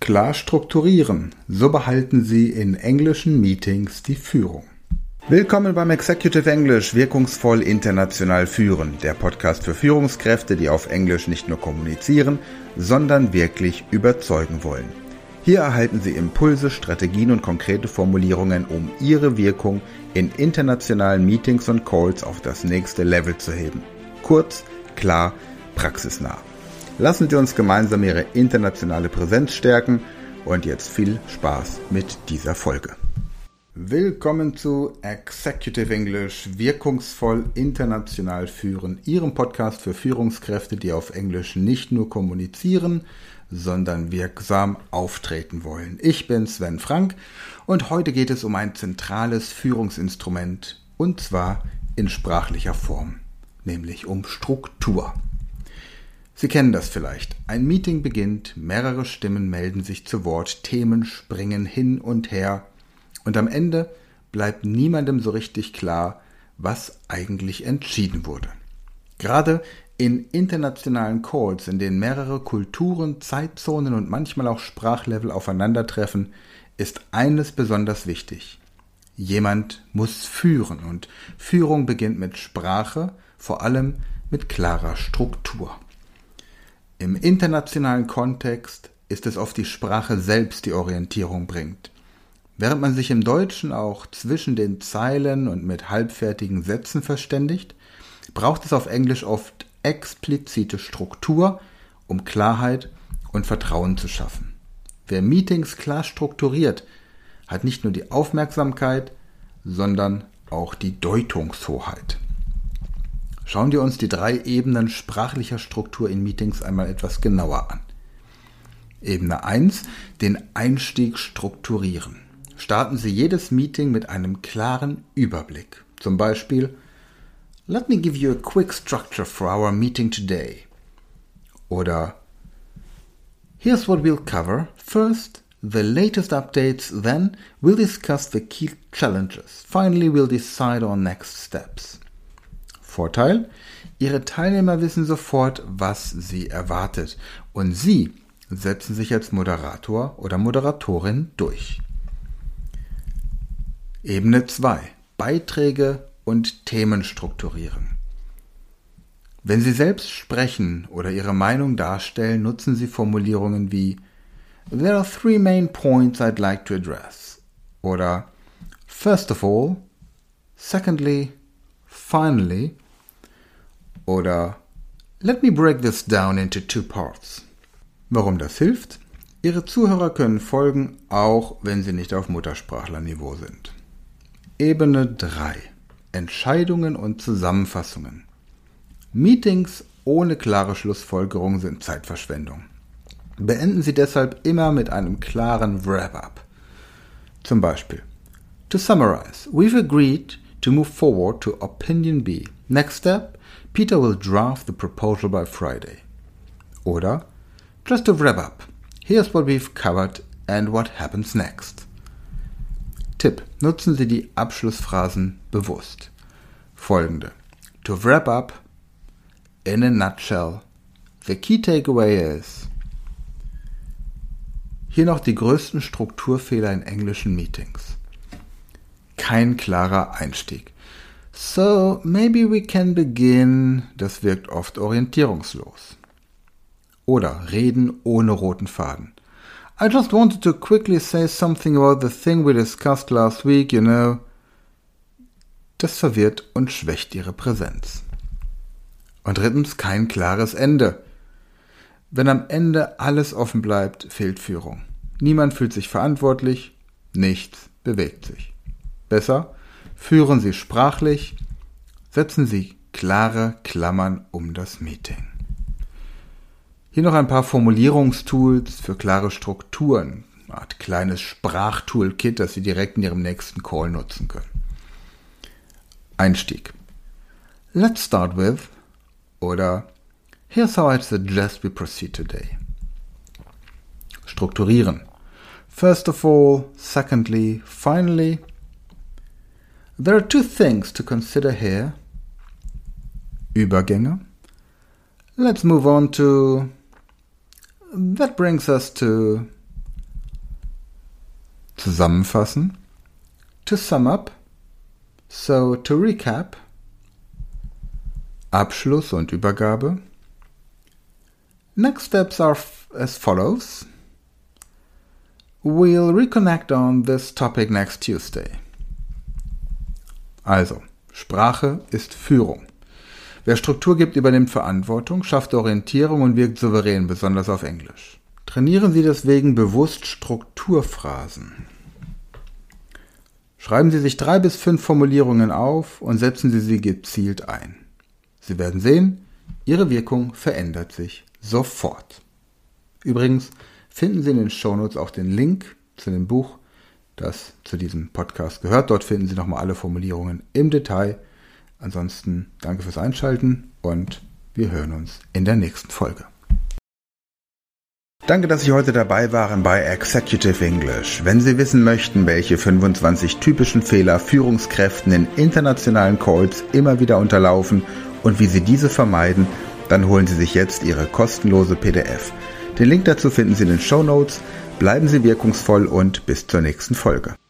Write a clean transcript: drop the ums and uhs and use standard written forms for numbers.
Klar strukturieren, so behalten Sie in englischen Meetings die Führung. Willkommen beim Executive English, wirkungsvoll international führen, der Podcast für Führungskräfte, die auf Englisch nicht nur kommunizieren, sondern wirklich überzeugen wollen. Hier erhalten Sie Impulse, Strategien und konkrete Formulierungen, um Ihre Wirkung in internationalen Meetings und Calls auf das nächste Level zu heben. Kurz, klar, praxisnah. Lassen Sie uns gemeinsam Ihre internationale Präsenz stärken und jetzt viel Spaß mit dieser Folge. Willkommen zu Executive English, wirkungsvoll international führen, Ihrem Podcast für Führungskräfte, die auf Englisch nicht nur kommunizieren, sondern wirksam auftreten wollen. Ich bin Sven Frank und heute geht es um ein zentrales Führungsinstrument und zwar in sprachlicher Form, nämlich um Struktur. Sie kennen das vielleicht. Ein Meeting beginnt, mehrere Stimmen melden sich zu Wort, Themen springen hin und her und am Ende bleibt niemandem so richtig klar, was eigentlich entschieden wurde. Gerade in internationalen Calls, in denen mehrere Kulturen, Zeitzonen und manchmal auch Sprachlevel aufeinandertreffen, ist eines besonders wichtig. Jemand muss führen und Führung beginnt mit Sprache, vor allem mit klarer Struktur. Im internationalen Kontext ist es oft die Sprache selbst, die Orientierung bringt. Während man sich im Deutschen auch zwischen den Zeilen und mit halbfertigen Sätzen verständigt, braucht es auf Englisch oft explizite Struktur, um Klarheit und Vertrauen zu schaffen. Wer Meetings klar strukturiert, hat nicht nur die Aufmerksamkeit, sondern auch die Deutungshoheit. Schauen wir uns die 3 Ebenen sprachlicher Struktur in Meetings einmal etwas genauer an. Ebene 1, den Einstieg strukturieren. Starten Sie jedes Meeting mit einem klaren Überblick. Zum Beispiel, "Let me give you a quick structure for our meeting today." Oder "Here's what we'll cover. First, the latest updates, then we'll discuss the key challenges. Finally, we'll decide on next steps." Vorteil: Ihre Teilnehmer wissen sofort, was sie erwartet und Sie setzen sich als Moderator oder Moderatorin durch. Ebene 2. Beiträge und Themen strukturieren. Wenn Sie selbst sprechen oder Ihre Meinung darstellen, nutzen Sie Formulierungen wie "There are 3 main points I'd like to address" oder "First of all", "Secondly", "Finally" oder "Let me break this down into 2 parts". Warum das hilft? Ihre Zuhörer können folgen, auch wenn sie nicht auf Muttersprachlerniveau sind. Ebene 3. Entscheidungen und Zusammenfassungen. Meetings ohne klare Schlussfolgerung sind Zeitverschwendung. Beenden Sie deshalb immer mit einem klaren Wrap-up. Zum Beispiel: "To summarize, we've agreed to move forward to Opinion B. Next step, Peter will draft the proposal by Friday." Oder "Just to wrap up, here's what we've covered and what happens next." Tipp: Nutzen Sie die Abschlussphrasen bewusst. Folgende: "To wrap up, in a nutshell, the key takeaway is." Hier noch die größten Strukturfehler in englischen Meetings. Kein klarer Einstieg. "So, maybe we can begin." Das wirkt oft orientierungslos. Oder Reden ohne roten Faden. "I just wanted to quickly say something about the thing we discussed last week, you know." Das verwirrt und schwächt Ihre Präsenz. Und drittens, kein klares Ende. Wenn am Ende alles offen bleibt, fehlt Führung. Niemand fühlt sich verantwortlich, nichts bewegt sich. Besser, führen Sie sprachlich, setzen Sie klare Klammern um das Meeting. Hier noch ein paar Formulierungstools für klare Strukturen. Eine Art kleines Sprachtoolkit, das Sie direkt in Ihrem nächsten Call nutzen können. Einstieg: "Let's start with" oder "Here's how I'd suggest we proceed today." Strukturieren: "First of all, secondly, finally." "There are 2 things to consider here." Übergänge: "Let's move on to." "That brings us to." zusammenfassen, to sum up, so to recap, Abschluss und Übergabe. Next steps are as follows. We'll reconnect on this topic next Tuesday. Also, Sprache ist Führung. Wer Struktur gibt, übernimmt Verantwortung, schafft Orientierung und wirkt souverän, besonders auf Englisch. Trainieren Sie deswegen bewusst Strukturphrasen. Schreiben Sie sich 3 bis 5 Formulierungen auf und setzen Sie sie gezielt ein. Sie werden sehen, Ihre Wirkung verändert sich sofort. Übrigens finden Sie in den Shownotes auch den Link zu dem Buch, das zu diesem Podcast gehört. Dort finden Sie nochmal alle Formulierungen im Detail. Ansonsten danke fürs Einschalten und wir hören uns in der nächsten Folge. Danke, dass Sie heute dabei waren bei Executive English. Wenn Sie wissen möchten, welche 25 typischen Fehler Führungskräften in internationalen Calls immer wieder unterlaufen und wie Sie diese vermeiden, dann holen Sie sich jetzt Ihre kostenlose PDF. Den Link dazu finden Sie in den Shownotes. Bleiben Sie wirkungsvoll und bis zur nächsten Folge.